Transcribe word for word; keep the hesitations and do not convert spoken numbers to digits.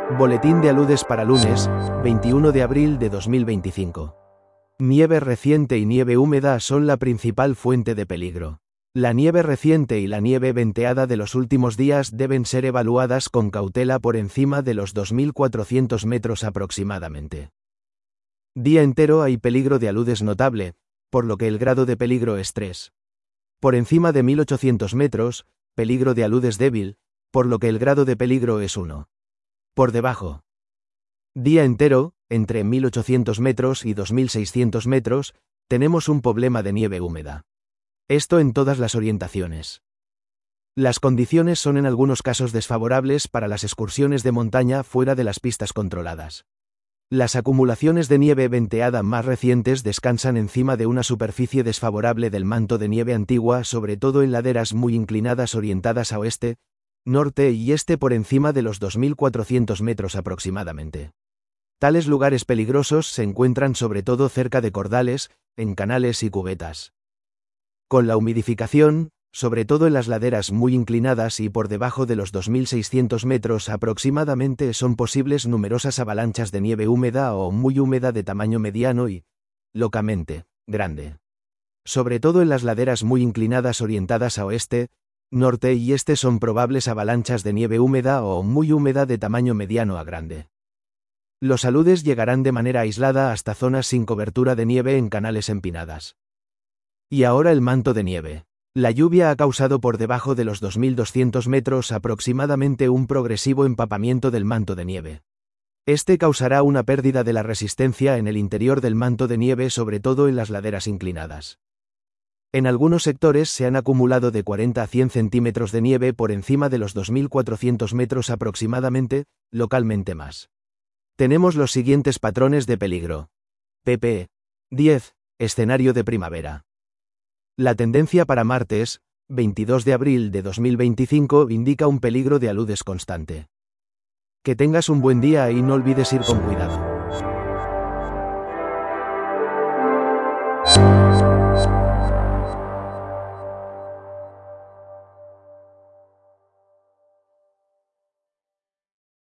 Boletín de aludes para lunes, veintiuno de abril de dos mil veinticinco. Nieve reciente y nieve húmeda son la principal fuente de peligro. La nieve reciente y la nieve venteada de los últimos días deben ser evaluadas con cautela por encima de los dos mil cuatrocientos metros aproximadamente. Día entero hay peligro de aludes notable, por lo que el grado de peligro es tres. Por encima de mil ochocientos metros, peligro de aludes débil, por lo que el grado de peligro es uno. Por debajo. Día entero, entre mil ochocientos metros y dos mil seiscientos metros, tenemos un problema de nieve húmeda. Esto en todas las orientaciones. Las condiciones son en algunos casos desfavorables para las excursiones de montaña fuera de las pistas controladas. Las acumulaciones de nieve venteada más recientes descansan encima de una superficie desfavorable del manto de nieve antigua, sobre todo en laderas muy inclinadas orientadas a oeste, norte y este por encima de los dos mil cuatrocientos metros aproximadamente. Tales lugares peligrosos se encuentran sobre todo cerca de cordales, en canales y cubetas. Con la humidificación, sobre todo en las laderas muy inclinadas y por debajo de los dos mil seiscientos metros aproximadamente, son posibles numerosas avalanchas de nieve húmeda o muy húmeda de tamaño mediano y, locamente, grande. Sobre todo en las laderas muy inclinadas orientadas a oeste, norte y este son probables avalanchas de nieve húmeda o muy húmeda de tamaño mediano a grande. Los aludes llegarán de manera aislada hasta zonas sin cobertura de nieve en canales empinadas. Y ahora el manto de nieve. La lluvia ha causado por debajo de los dos mil doscientos metros aproximadamente un progresivo empapamiento del manto de nieve. Este causará una pérdida de la resistencia en el interior del manto de nieve, sobre todo en las laderas inclinadas. En algunos sectores se han acumulado de cuarenta a cien centímetros de nieve por encima de los dos mil cuatrocientos metros aproximadamente, localmente más. Tenemos los siguientes patrones de peligro. pp. diez. Escenario de primavera. La tendencia para martes, veintidós de abril de dos mil veinticinco, indica un peligro de aludes constante. Que tengas un buen día y no olvides ir con cuidado.